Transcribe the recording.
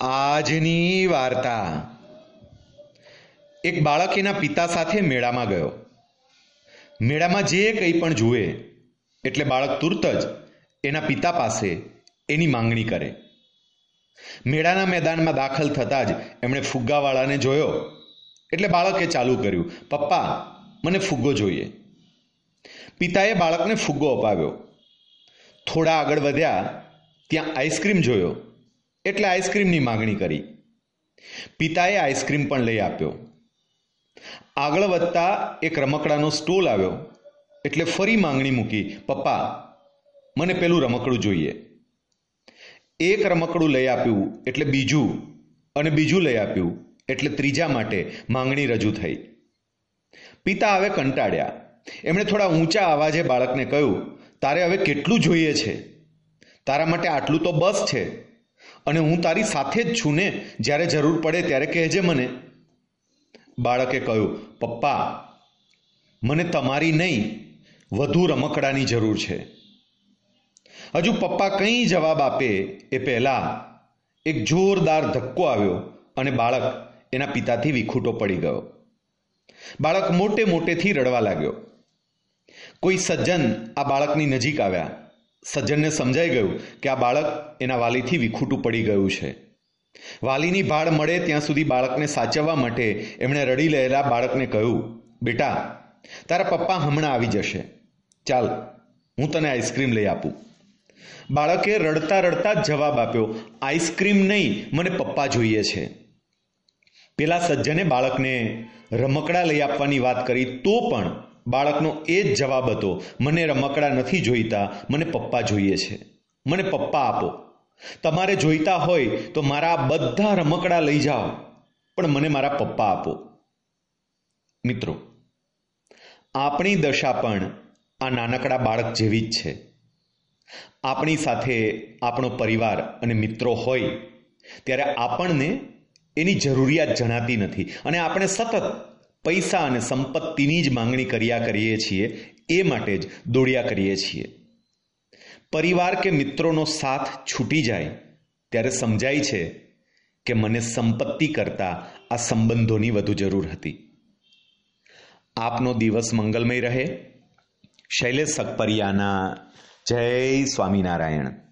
આજની વાર્તા। એક બાળક એના પિતા સાથે મેળામાં ગયો। મેળામાં જે કંઈ પણ જુએ એટલે બાળક તુરત જ એના પિતા પાસે એની માંગણી કરે। મેળાના મેદાનમાં દાખલ થતાં જ એમણે ફુગ્ગાવાળાને જોયો એટલે બાળકે ચાલુ કર્યું, પપ્પા મને ફુગ્ગો જોઈએ। પિતાએ બાળકને ફુગ્ગો અપાવ્યો। થોડા આગળ વધ્યા ત્યાં આઈસ્ક્રીમ જોયો એટલે આઈસ્ક્રીમની માગણી કરી। પિતાએ આઈસ્ક્રીમ પણ લઈ આપ્યો। આગળ વધતા એક રમકડાનો સ્ટોલ આવ્યો એટલે ફરી માંગણી મૂકી, પપ્પા મને પેલું રમકડું જોઈએ। એક રમકડું લઈ આપ્યું એટલે બીજું, અને બીજું લઈ આપ્યું એટલે ત્રીજા માટે માંગણી રજૂ થઈ। પિતા હવે કંટાળ્યા। એમણે થોડા ઊંચા અવાજે બાળકને કહ્યું, તારે હવે કેટલું જોઈએ છે? તારા માટે આટલું તો બસ છે, અને હું તારી સાથે જ છું ને, જ્યારે જરૂર પડે ત્યારે કહેજે મને। બાળકે કહ્યું, પપ્પા મને તમારી નહીં, વધુ રમકડાની જરૂર છે। હજુ પપ્પા કંઈ જવાબ આપે એ પહેલાં એક જોરદાર ધક્કો આવ્યો અને બાળક એના પિતાથી વિખૂટો પડી ગયો। બાળક મોટે મોટેથી રડવા લાગ્યો। કોઈ સજ્જન આ બાળકની નજીક આવ્યા। સજ્જનને સમજાઈ ગયું કે આ બાળક એના વાલીથી વિખૂટું પડી ગયું છે। વાલીની ભાળ મળે ત્યાં સુધી બાળકને સાચવવા માટે એમણે રડી રહેલા બાળકને કહ્યું, બેટા તારા પપ્પા હમણાં આવી જશે, ચાલ હું તને આઈસ્ક્રીમ લઈ આપું। બાળકે રડતા રડતા જ જવાબ આપ્યો, આઈસ્ક્રીમ નહીં, મને પપ્પા જોઈએ છે। પેલા સજ્જને બાળકને રમકડા લઈ આપવાની વાત કરી તો પણ બાળકનો એ જ જવાબ હતો, મને રમકડા નથી જોઈતા, મને પપ્પા જોઈએ છે। મને પપ્પા આપો। તમારે જોઈતા હોય તો મારા બધા રમકડા લઈ જાઓ, પણ મને મારા પપ્પા આપો। મિત્રો, આપણી દશા પણ આ નાનકડા બાળક જેવી જ છે। આપણી સાથે આપણો પરિવાર અને મિત્રો હોય ત્યારે આપણને એની જરૂરિયાત જણાતી નથી, અને આપણે સતત પૈસા અને સંપત્તિની જ માંગણી કર્યા કરીએ છીએ, એ માટે જ દોડ્યા કરીએ છીએ। પરિવાર કે મિત્રોનો સાથ છૂટી જાય ત્યારે સમજાય છે કે મને સંપત્તિ કરતાં આ સંબંધોની વધુ જરૂર હતી। આપનો દિવસ મંગલમય રહે। શૈલેષ સકપરિયાના જય સ્વામિનારાયણ।